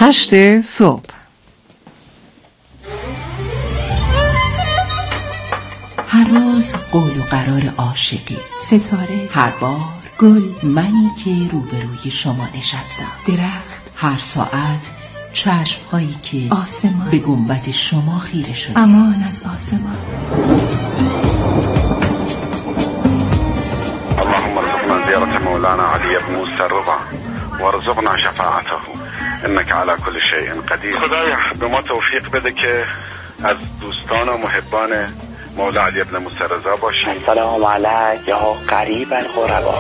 8 صبح. هر روز قول و قرار عاشقی، ستاره، هر بار گل، منی که روبروی شما نشستم، درخت، هر ساعت چشم‌هایی که آسمان به گنبد شما خیره شده. امان از آسمان. اللهم ارزقنا زيارة مولانا علي بن موسى الرضا وارزقنا شفاعته انك على كل شيء قدیر. خدایا به ما توفیق بده که از دوستان و محبان مولا علی بن موسی الرضا باشیم. سلام علیک یا قریب الغربا.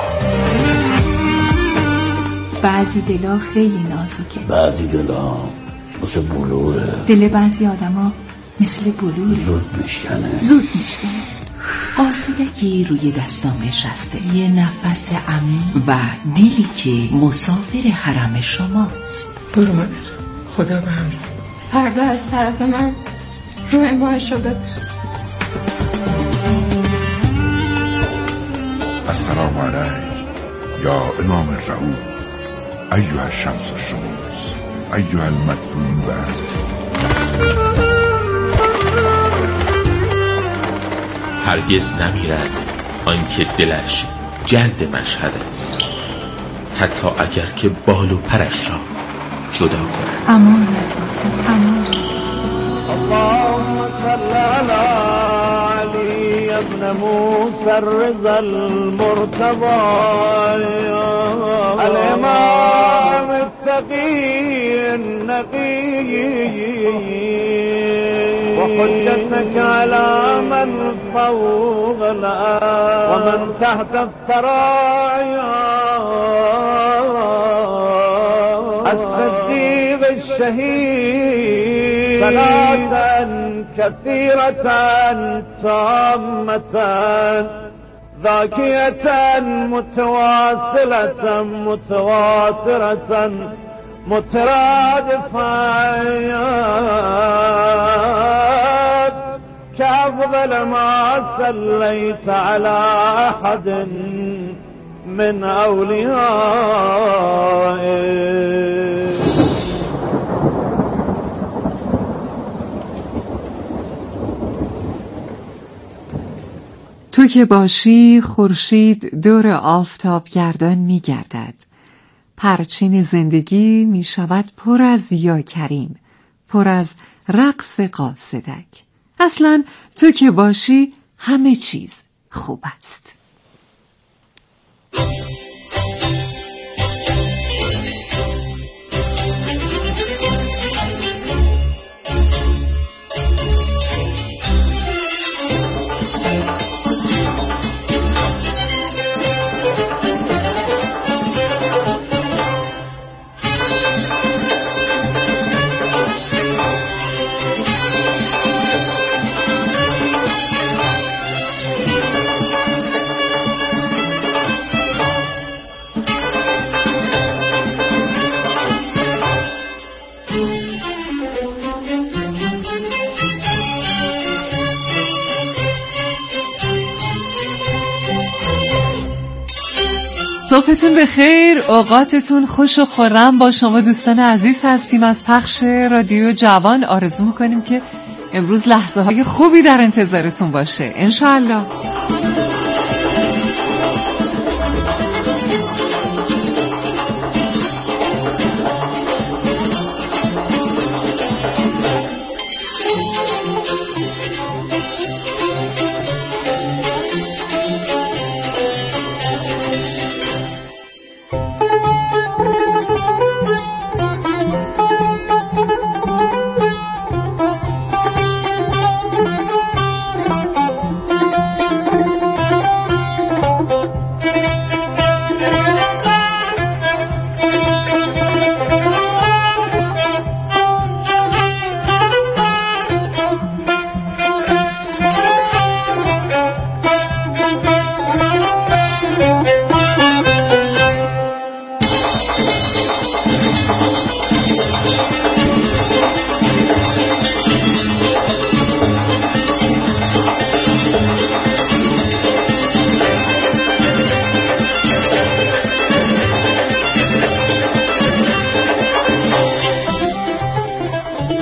بعضی دلا خیلی نازکه، بعضی دلا مثل بلوره، دل بعضی آدما مثل بلوره، زود میشکنه. قاصدکی روی دستام نشسته، یه نفس عمیق و دیلی که مسافر حرم شماست. برو مادر، خدا به همین. فردا از طرف من روی ماهش رو ببوس. السلام علیک یا امام الرعود ایها الشمس الشموس ایها المدفون بعد. هرگز نمیرد آنکه دلش جلد مشهد است، حتی اگر که بال و پرش را جدا کند. امان از آسمان، امان از آسمان. اللهم صل علی علی ابن موسی الرضا المرتضی الامام التقی النقی وحجتك على من فوق الأرض ومن تحت الثرى الصديق الشهيد صلاة كثيرة تامة ذاكية متواصلة متواترة مترادفات كأفضل ما صليت على أحد من أوليائه. تو که باشی خورشید دور آفتاب گردان می گردد. پرچین زندگی می شود پر از یا کریم، پر از رقص قاصدک. اصلا تو که باشی همه چیز خوب است. صبحتون بخیر، اوقاتتون خوش و خرم. با شما دوستان عزیز هستیم از پخش رادیو جوان. آرزو میکنیم که امروز لحظه های خوبی در انتظارتون باشه انشاءالله.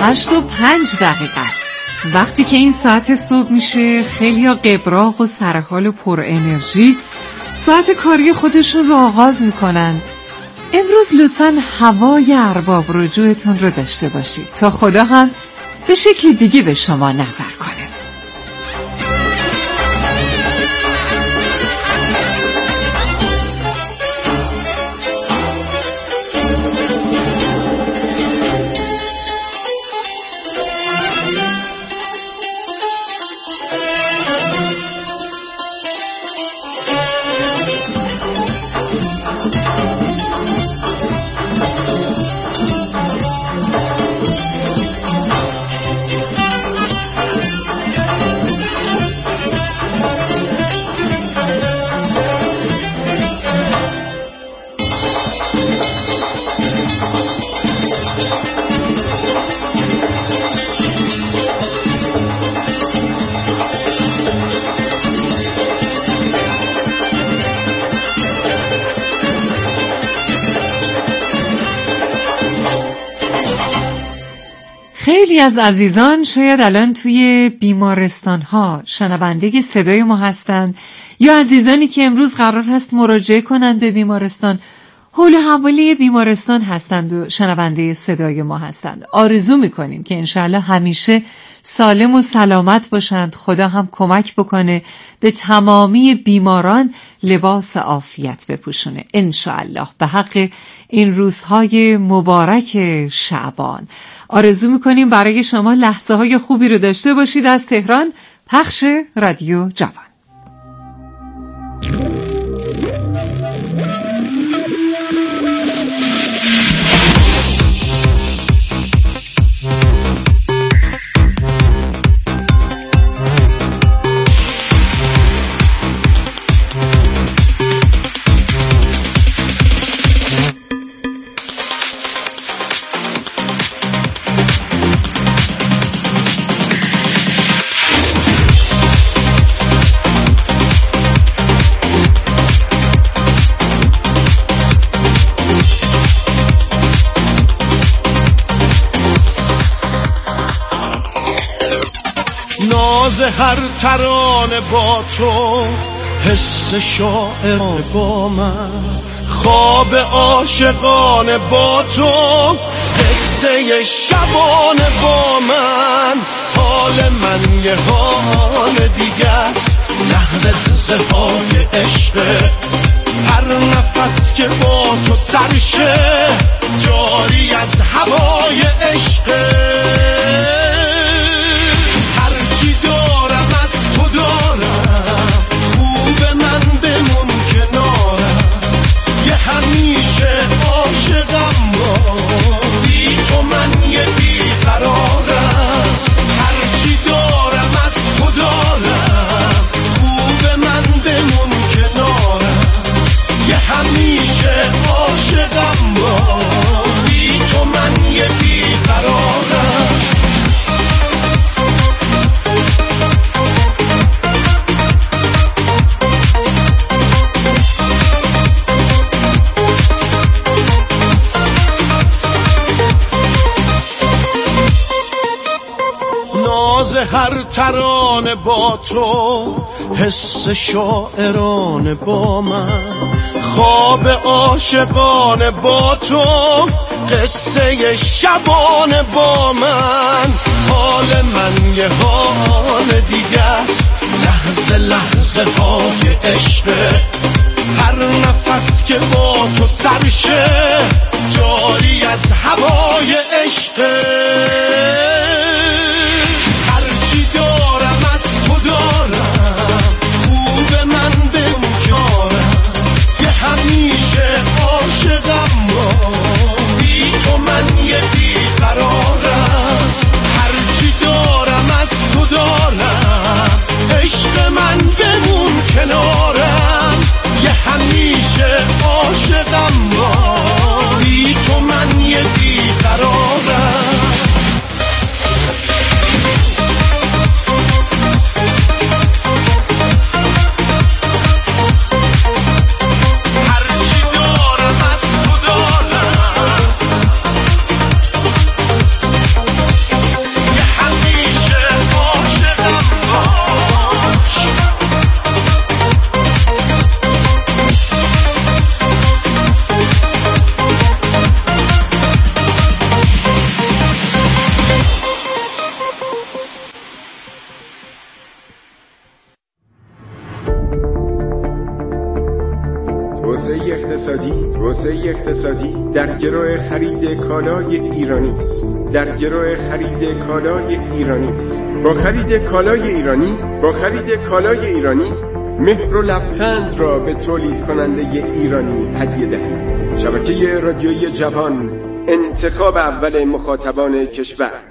8:05 است. وقتی که این ساعت صبح میشه خیلی ها قبراق و سرحال و پر انرژی ساعت کاری خودشون رو آغاز میکنن. امروز لطفاً هوای ارباب رجوعتون رو داشته باشید تا خدا هم به شکل دیگه به شما نظر کنه. خیلی از عزیزان شاید الان توی بیمارستان ها شنونده صدای ما هستند یا عزیزانی که امروز قرار هست مراجعه کنند به بیمارستان حول حوالی بیمارستان هستند و شنونده صدای ما هستند. آرزو میکنیم که انشاءالله همیشه سالم و سلامت باشند. خدا هم کمک بکنه به تمامی بیماران لباس عافیت بپوشونه انشاءالله به حق این روزهای مبارک شعبان. آرزو میکنیم برای شما لحظه های خوبی رو داشته باشید. از تهران پخش رادیو جوان. ناز هر ترانه با تو، حس شاعرانه با من، خواب عاشقانه با تو، قصه شبانه با من. حال من یه حال دیگه است، لحظه های عشق، هر نفس که با تو سرشه جاری از هوای عشق. هرچی دارم از تو دارم، خوب من بمون کنارم، یه همیشه عاشقم با، بی تو من یه بیقرارم. هرچی دارم از تو دارم، خوب من بمون کنارم، یه همیشه عاشقم با، بی تو من یه بیقرارم. ناز هر ترانه با تو، حس شاعرانه با من، خواب عاشقانه با تو، قصه شبانه با من. حال من یه حال دیگه است، لحظه های عشق، هر نفس که با تو سرشه جاری از هوای عشق. هرچی دارم از تو دارم، خوب من بمون کنارم، یه همیشه عاشقم با، بی تو من یه بیقرارم. هرچی دارم از تو دارم، عشق من بمون کنارم، یه همیشه عاشقم با، بی تو من یه بیقرارم. اقتصادی در گرو خرید کالای ایرانی است. با خرید کالای ایرانی مهر و لبخند را به تولید کننده ایرانی هدیه دهید. شبکه رادیویی جوان، انتخاب اول مخاطبان کشور.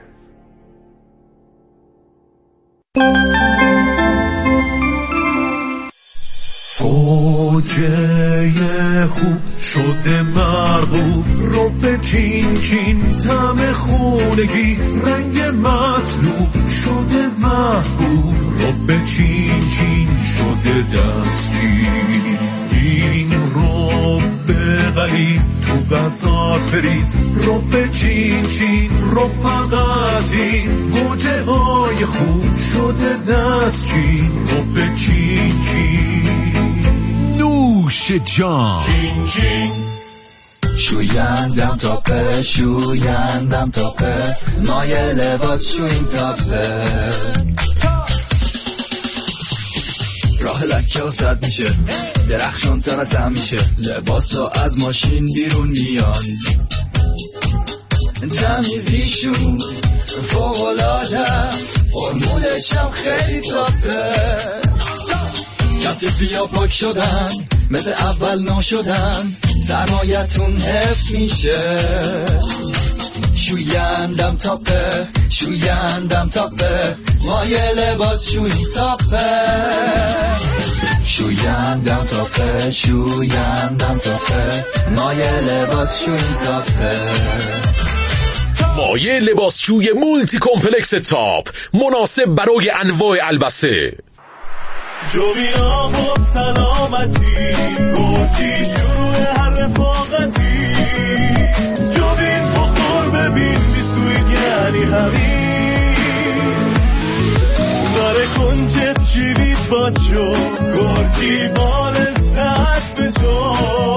زوجه خوب شده مرغوب، رب چین چین طعم خونگی، رنگ مطلوب شده محبوب، رب چین چین شده دستچین. این رب غلیظ تو غذات بریز، رب چین چین رب فقطین، گوجه های خوب شده دستچین، رب چین چین. نوش جان چین چین. شویندم تاپه، مای لباس شوین تاپه، راه لکه و سد میشه، درخشان ترسم میشه، لباس ها از ماشین بیرون میان، تمیزیشون فوق‌العاده، فرمولش هم خیلی تاپه، کتفیا پاک شدن مثل اول نو شدن، سرمایتون حفظ میشه. شویندم تاپه، مای لباس شوین تاپه، شویندم تاپه، مای لباس شوین تاپه. مایع لباسشوی مولتی کمپلکس تاپ، مناسب برای انواع البسه. جوین آقا سلامتی، گرچی شروع هر رفاقتی، جوین بخور ببین بیسکویت یعنی همین، داره کنچت شیرید باچو، گرچی بال ساعت به جو،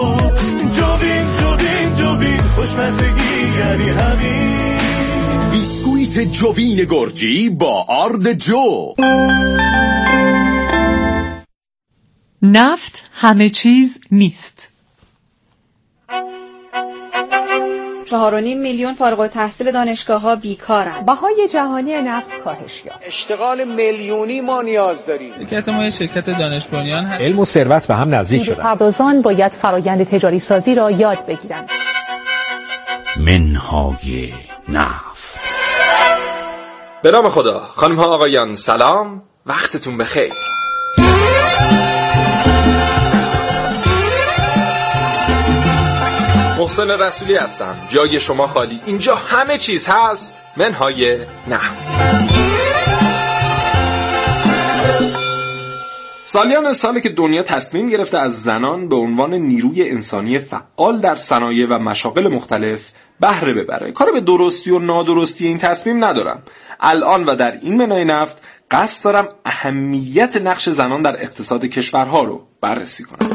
جوین خوشمزگی یعنی همین، بیسکویت جوین گرجی با آرد جو. نفت همه چیز نیست. 4.5 میلیون فارغ التحصیل دانشگاه‌ها بیکارن. بهای جهانی نفت کاهش یافت. اشتغال میلیونی ما نیاز داریم. شرکت ما شرکت دانش بنیان هست. علم و ثروت به هم نزدیک شدن. پردازان باید فرآیند تجاری سازی را یاد بگیرند. منهای نفت. به نام خدا. خانم ها آقایان سلام، وقتتون بخیر. محسن رسولی هستم. جای شما خالی. اینجا همه چیز هست. منهای نفت. سالیان ساله که دنیا تصمیم گرفته از زنان به عنوان نیروی انسانی فعال در صنایع و مشاغل مختلف بهره ببره. کار به درستی و نادرستی این تصمیم ندارم. الان و در این منهای نفت قصد دارم اهمیت نقش زنان در اقتصاد کشورها رو بررسی کنم.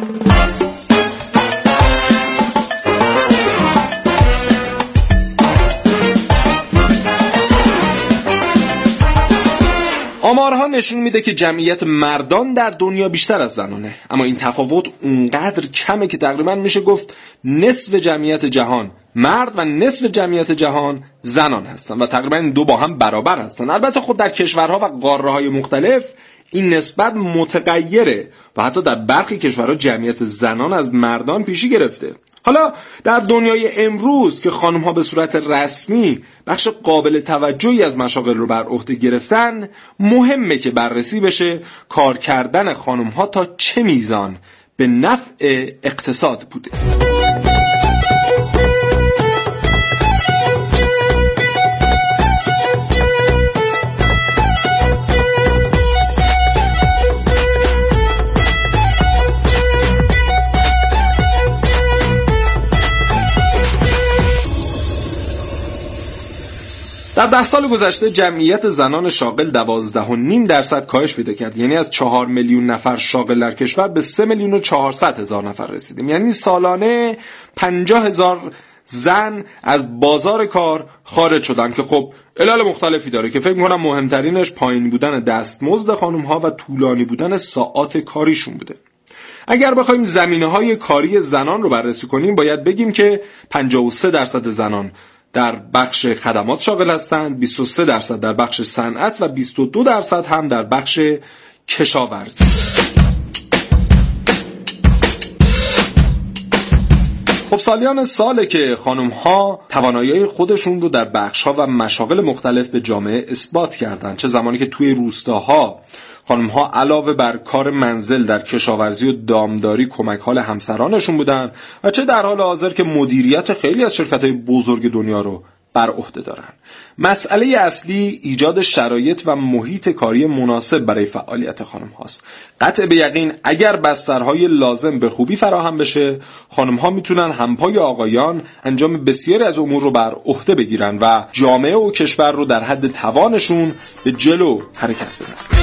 آمارها نشون میده که جمعیت مردان در دنیا بیشتر از زنانه، اما این تفاوت اونقدر کمه که تقریبا میشه گفت نصف جمعیت جهان مرد و نصف جمعیت جهان زنان هستن و تقریبا این دو با هم برابر هستن. البته خود در کشورها و قاره‌های مختلف این نسبت متغیره و حتی در برخی کشورها جمعیت زنان از مردان پیشی گرفته. حالا در دنیای امروز که خانم‌ها به صورت رسمی بخش قابل توجهی از مشاغل رو بر عهده گرفتن، مهمه که بررسی بشه کار کردن خانم‌ها تا چه میزان به نفع اقتصاد بوده. در 10 سال گذشته جمعیت زنان شاغل 12.5% کاهش پیدا کرد. یعنی از 4 میلیون نفر شاغل در کشور به 3,400,000 نفر رسیدیم. یعنی سالانه 50,000 زن از بازار کار خارج شدن که خب علل مختلفی داره که فکر می‌کنم مهمترینش پایین بودن دستمزد خانم‌ها و طولانی بودن ساعات کاریشون بوده. اگر بخوایم زمینه‌های کاری زنان رو بررسی کنیم باید بگیم که 53% زنان در بخش خدمات شاغل هستند، 23% در بخش صنعت و 22% هم در بخش کشاورزی. خب سالیان ساله که خانم‌ها توانایی خودشون رو در بخش‌ها و مشاغل مختلف به جامعه اثبات کردن، چه زمانی که توی روستاها خانم‌ها علاوه بر کار منزل در کشاورزی و دامداری کمک حال همسرانشون بودن و چه در حال حاضر که مدیریت خیلی از شرکت‌های بزرگ دنیا رو بر عهده دارن. مسئله اصلی ایجاد شرایط و محیط کاری مناسب برای فعالیت خانم هاست. قطع به یقین اگر بسترهای لازم به خوبی فراهم بشه، خانم ها میتونن همپای آقایان انجام بسیاری از امور رو بر عهده بگیرن و جامعه و کشور رو در حد توانشون به جلو حرکت بدن.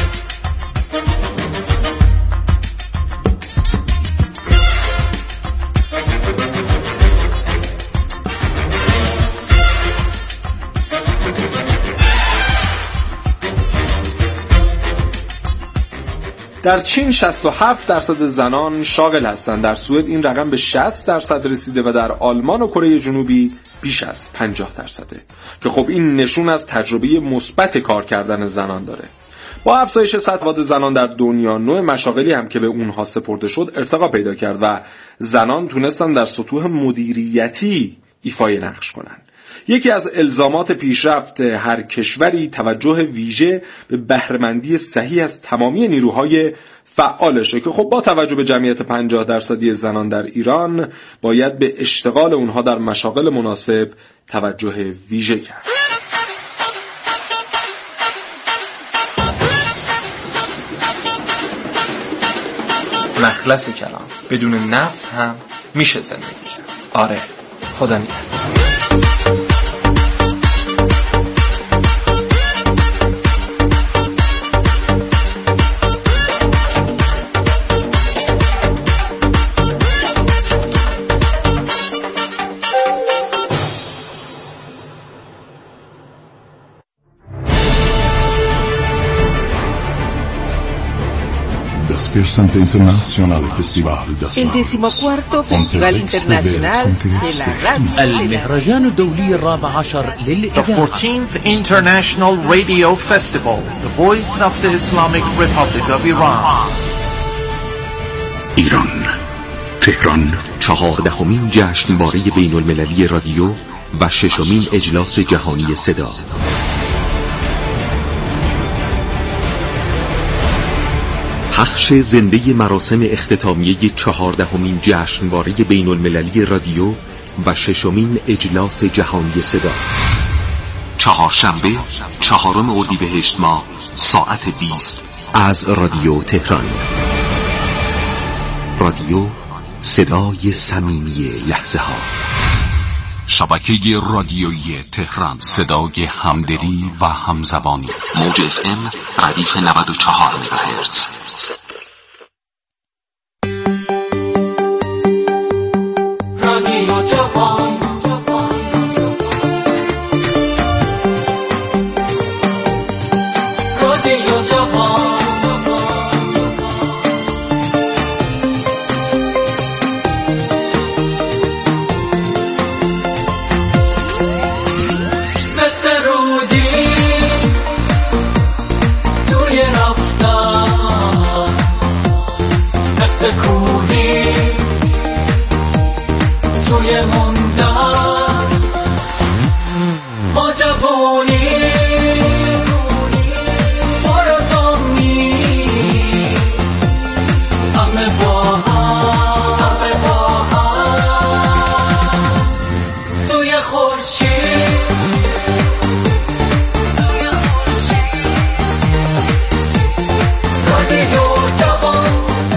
در چین 67% زنان شاغل هستند، در سوئد این رقم به 60% رسیده و در آلمان و کره جنوبی بیش از 50%، که خب این نشون از تجربه مثبت کار کردن زنان داره. با افزایش سطح زنان در دنیا، نوع مشاغلی هم که به اونها سپرده شد ارتقا پیدا کرد و زنان تونستن در سطوح مدیریتی ایفای نقش کنن. یکی از الزامات پیشرفت هر کشوری توجه ویژه به بهره‌مندی صحیح از تمامی نیروهای فعالشه که خب با توجه به جمعیت 50% زنان در ایران باید به اشتغال اونها در مشاغل مناسب توجه ویژه کرد. مخلص کلام، بدون نفت هم میشه زندگی کرد. آره، خدا نگهدار. Despierta Internacional Festival El 14º Festival Internacional de la Radio المهرجان الدولي ال14 للإذاعة. The 14th International Radio Festival, the voice of the Islamic Republic of Iran. ایران، تهران، 14مین جشنواره بین المللی رادیو و 6مین اجلاس جهانی صدا. پخش زنده مراسم اختتامیه 14مین جشنواره بین المللی رادیو و 6مین اجلاس جهانی صدا. چهارشنبه 4 اردیبهشت ماه ساعت 20 از رادیو تهران. رادیو، صدای صمیمی لحظه ها. شبکه رادیویی تهران، صدای همدلی و همزبانی. موج FM ردیف 94 مگاهرتز. رادیو جوان، رادیو جوان، مثل رودی توی رفتن، مثل کوهی توی موندن، ما جوانی آرزومی، همه با هم، همه با هم، توی خورشید، رادیو جوان.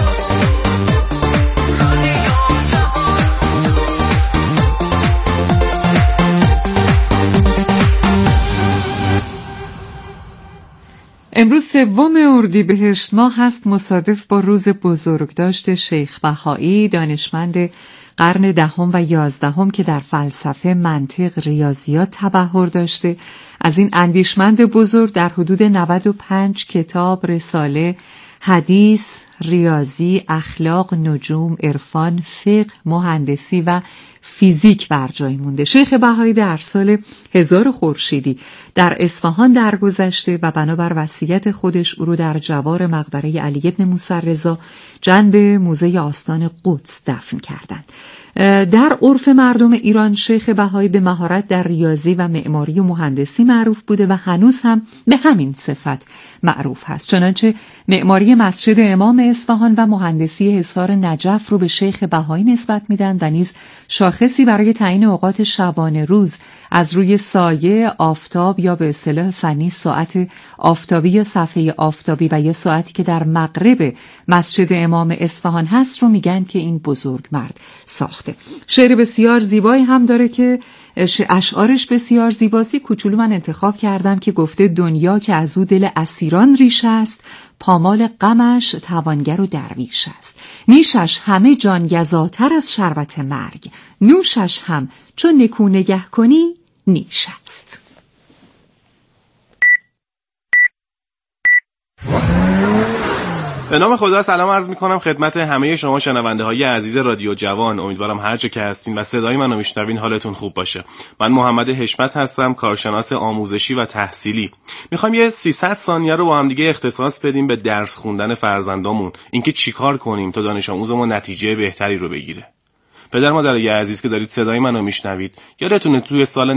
امروز 3 اردیبهشت ماه هست، مصادف با روز بزرگداشت شیخ بهایی، دانشمند قرن 10 و 11 که در فلسفه، منطق، ریاضیات تبحر داشته. از این اندیشمند بزرگ در حدود 95 کتاب، رساله، حدیث، ریاضی، اخلاق، نجوم، عرفان، فقه، مهندسی و فیزیک بر جای مونده. شیخ بهایی در سال 1000 خورشیدی در اصفهان درگذشته و بنابر وصیت خودش او رو در جوار مقبره علی بن موسی رضا جنب موزه آستان قدس دفن کردند. در عرف مردم ایران شیخ بهایی به مهارت در ریاضی و معماری و مهندسی معروف بوده و هنوز هم به همین صفت معروف هست. چنانچه معماری مسجد امام اصفهان و مهندسی حصار نجف رو به شیخ بهایی نسبت میدن و نیز شاخصی برای تعیین اوقات شبانه روز از روی سایه، آفتاب یا به اصطلاح فنی ساعت آفتابی یا صفحه آفتابی و یا ساعتی که در مغرب مسجد امام اصفهان هست رو میگن که این بزرگ مرد ساخته. شعر بسیار زیبایی هم داره که اشعارش بسیار زیباست. کوچولو من انتخاب کردم که گفته دنیا که از او دل اسیران ریش است، پامال غمش توانگر و درویش است. نیشش همه جانگزاتر از شربت مرگ، نوشش هم چون نکو نگه کنی نیش است. به نام خدا سلام عرض میکنم خدمت همه شما شنونده های عزیز رادیو جوان. امیدوارم هر جا که هستین و صدای منو میشنوین حالتون خوب باشه. من محمد حشمت هستم، کارشناس آموزشی و تحصیلی. میخوام یه 300 ثانیه رو با هم دیگه اختصاص بدیم به درس خوندن فرزندامون، اینکه چیکار کنیم تا دانش آموزمون نتیجه بهتری رو بگیره. پدر مادرای عزیز که دارید صدای منو میشنوید، یادتونه توی سال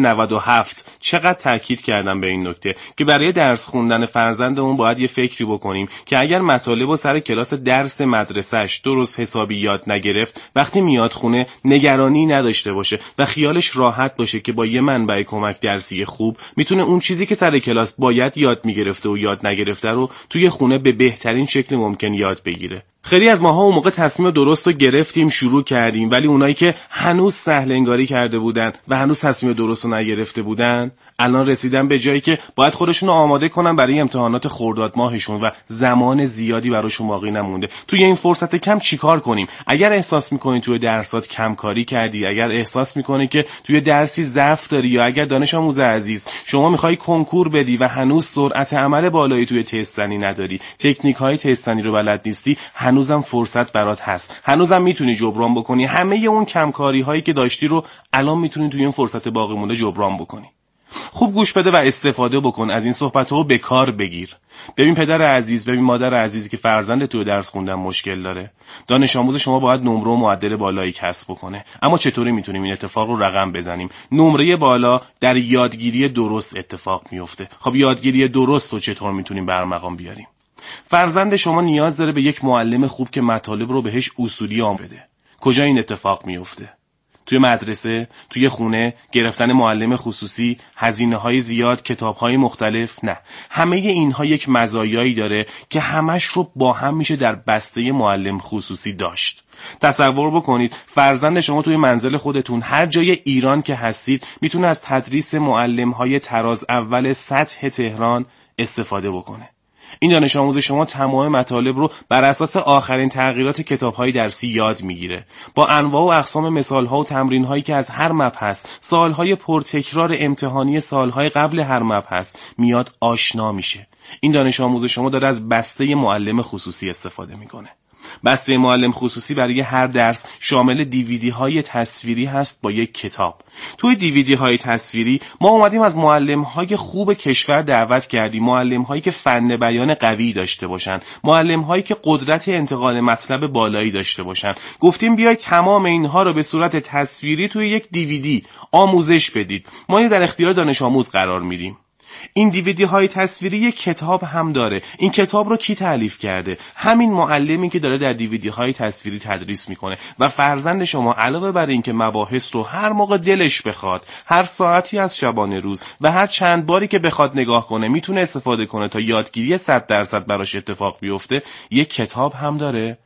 97 چقدر تاکید کردم به این نکته که برای درس خوندن فرزندمون باید یه فکری بکنیم که اگر مطالب رو سر کلاس درس مدرسه‌اش درست حسابی یاد نگرفت، وقتی میاد خونه نگرانی نداشته باشه و خیالش راحت باشه که با یه منبع کمک درسی خوب میتونه اون چیزی که سر کلاس باید یاد میگرفته و یاد نگرفته رو توی خونه به بهترین شکل ممکن یاد بگیره. خیلی از ماها اون موقع تصمیم درست رو گرفتیم، شروع کردیم، ولی اونایی که هنوز سهل انگاری کرده بودن و هنوز تصمیم درست رو نگرفته بودن الان رسیدن به جایی که باید خودشون رو آماده کنن برای امتحانات خرداد ماهشون و زمان زیادی براشون باقی نمونده. توی این فرصت کم چیکار کنیم؟ اگر احساس می‌کنی توی درسات کم کاری کردی، اگر احساس می‌کنی که توی درسی ضعف داری، یا اگر دانش آموز عزیز شما می‌خوای کنکور بدی و هنوز سرعت عمل بالایی توی تست‌زنی نداری، تکنیک‌های تست‌زنی رو بلد نیستی، هنوزم فرصت برات هست. هنوزم میتونی جبران بکنی. همه اون کمکاری‌هایی که داشتی رو الان میتونی توی این فرصت باقی مونده جبران بکنی. خوب گوش بده و استفاده بکن از این صحبت‌ها، به کار بگیر. ببین پدر عزیز، ببین مادر عزیزی که فرزند تو درس خوندن مشکل داره. دانش آموز شما باید نمره و معدل بالایی کسب بکنه. اما چطوری میتونیم این اتفاق رو رقم بزنیم؟ نمره بالا در یادگیری درست اتفاق میفته. خب یادگیری درست رو چطور میتونیم برمقام بیاریم؟ فرزند شما نیاز داره به یک معلم خوب که مطالب رو بهش اصولی آموزش بده. کجا این اتفاق میفته؟ توی مدرسه، توی خونه، گرفتن معلم خصوصی، هزینه‌های زیاد، کتاب‌های مختلف؟ نه. همه اینها یک مزایایی داره که همش رو با هم میشه در بسته معلم خصوصی داشت. تصور بکنید فرزند شما توی منزل خودتون هر جای ایران که هستید میتونه از تدریس معلم‌های تراز اول سطح تهران استفاده بکنه. این دانش آموز شما تمام مطالب رو بر اساس آخرین تغییرات کتاب‌های درسی یاد میگیره، با انواع و اقسام مثال‌ها و تمرین‌هایی که از هر مبحث، سال‌های پرتکرار امتحانی سال‌های قبل هر مبحث میاد آشنا میشه. این دانش آموز شما داره از بسته معلم خصوصی استفاده میکنه. بسته معلم خصوصی برای هر درس شامل دیویدی های تصویری هست با یک کتاب. توی دیویدی های تصویری ما اومدیم از معلم های خوب کشور دعوت کردیم، معلم هایی که فن بیان قوی داشته باشن، معلم هایی که قدرت انتقال مطلب بالایی داشته باشن. گفتیم بیاید تمام اینها رو به صورت تصویری توی یک دیویدی آموزش بدید. ما اینو در اختیار دانش آموز قرار میدیم. این دیویدی های تصویری یک کتاب هم داره. این کتاب رو کی تألیف کرده؟ همین معلمی که داره در دیویدی های تصویری تدریس میکنه. و فرزند شما علاوه بر این که مباحث رو هر موقع دلش بخواد، هر ساعتی از شبانه روز و هر چند باری که بخواد نگاه کنه میتونه استفاده کنه تا یادگیری 100% براش اتفاق بیفته، یک کتاب هم داره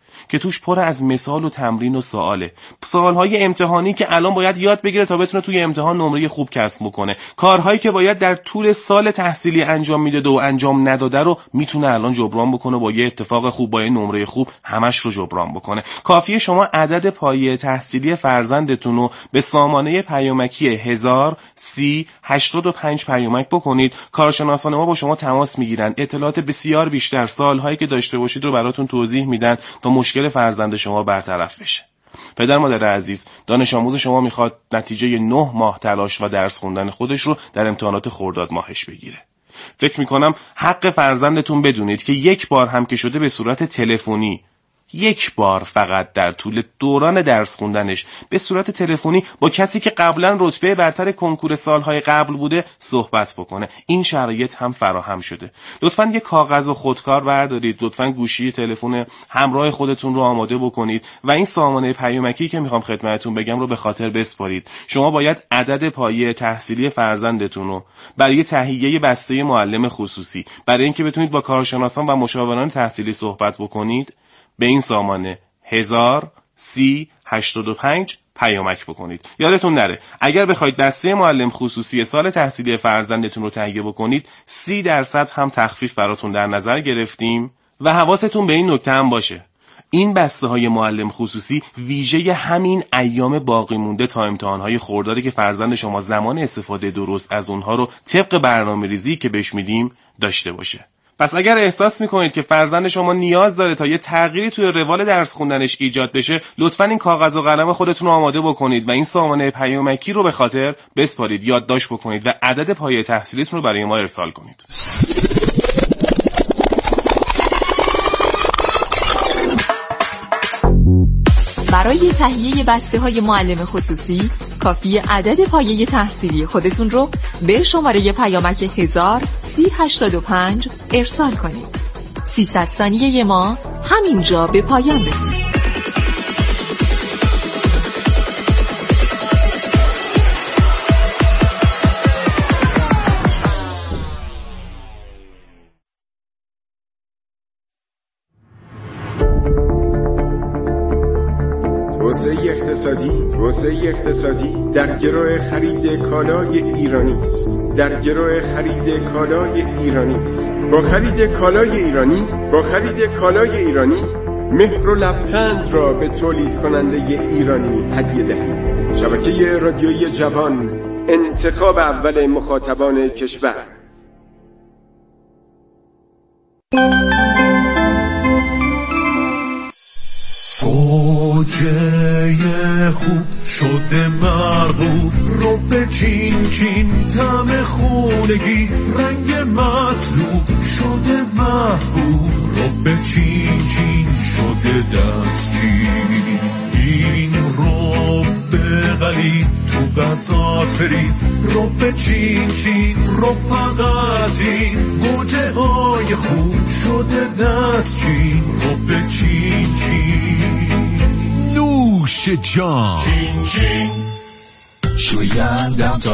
که توش پر از مثال و تمرین و سواله. سوالهای امتحانی که الان باید یاد بگیره تا بتونه توی امتحان نمره خوب کسب بکنه. کارهایی که باید در طول سال تحصیلی انجام میداده و انجام نداده رو میتونه الان جبران بکنه با یه اتفاق خوب، با یه نمره خوب همش رو جبران بکنه. کافیه شما عدد پایه تحصیلی فرزندتون رو به سامانه پیامکی 103085 پیامک بکنید. کارشناسان ما با شما تماس میگیرن، اطلاعات بسیار بیشتر، سالهایی که داشته باشید رو براتون توضیح میدن تا مشکل فرزند شما برطرف بشه. پدر مادر عزیز، دانش آموز شما میخواد نتیجه 9 ماه تلاش و درس خوندن خودش رو در امتحانات خرداد ماهش بگیره. فکر میکنم حق فرزندتون بدونید که یک بار هم که شده به صورت تلفنی، یک بار فقط در طول دوران درس خوندنش به صورت تلفنی با کسی که قبلا رتبه برتر کنکور سالهای قبل بوده صحبت بکنه. این شرایط هم فراهم شده. لطفاً یه کاغذ و خودکار بردارید، لطفاً گوشی تلفن همراه خودتون رو آماده بکنید و این سامانه پیامکی که میخوام خدمتتون بگم رو به خاطر بسپارید. شما باید عدد پایه تحصیلی فرزندتون رو برای تهیه بسته معلم خصوصی، برای اینکه بتونید با کارشناسان و مشاوران تحصیلی صحبت بکنید، به این سامانه 103085 پیامک بکنید. یادتون نره اگر بخواید دسته معلم خصوصی سال تحصیلی فرزندتون رو تهیه بکنید 30% هم تخفیف براتون در نظر گرفتیم و حواستون به این نکته هم باشه این بسته های معلم خصوصی ویژه همین ایام باقی مونده تا امتحانهای خردادی که فرزند شما زمان استفاده درست از اونها رو طبق برنامه‌ریزی که بهش میدیم داشته باشه. پس اگر احساس میکنید که فرزند شما نیاز داره تا یه تغییری توی روال درس خوندنش ایجاد بشه، لطفاً این کاغذ و قلم خودتون رو آماده بکنید و این سامانه پیامکی رو به خاطر بسپارید، یادداشت بکنید و عدد پایه تحصیلیتون رو برای ما ارسال کنید. برای تهیه بسته معلم خصوصی کافی عدد پایه تحصیلی خودتون رو به شماره پیامک 103085 ارسال کنید. 300 ثانیه ما همینجا به پایان رسید. توسعه اقتصادی در گروه خرید کالای ایرانی است. با خرید کالای ایرانی مهر و لبخند را به تولید کننده ایرانی هدیه دهید. شبکه رادیویی جوان، انتخاب اول مخاطبان کشور. گوجه خوب شده مرغوب رو به چین چین طعم خونگی رنگ مطلوب شده محبوب رو به چین چین شده دستچین این رو به غلیظ تو غذات فریز رو به چین چین رو فقط این گوجه های خوب شده دستچین رو به چین چین نوش جان چین چین شویندم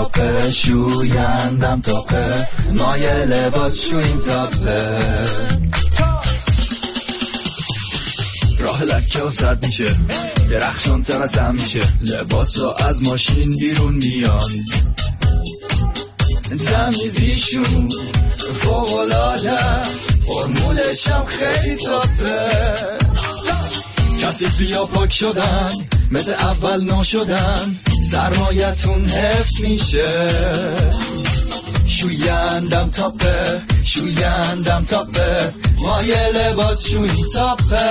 تاپه مای لباس شوین تاپه راه لکه و زد میشه درخشان تر از هم میشه لباس ها از ماشین بیرون میان تمیزیشون فوق‌العاده فرمولش هم خیلی تافه کسی تویا پاک شدن مثل اول نشدن سرمایتون حفظ میشه شویندم تاپه مای لباس شوین تاپه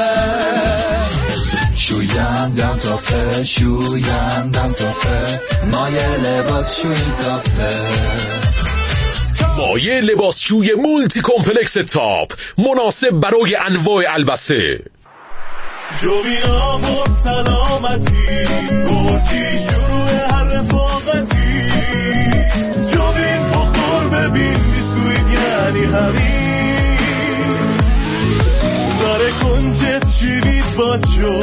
شویندم تاپه مای لباس شوین تاپه مایع لباسشوی مولتی کمپلکس تاپ مناسب برای انواع البسه. جوینا بود سلامتی گرچی شروع هر رفاقتی جوین بخور ببین بیسکویت یعنی همین داره کنجت شیرید بچو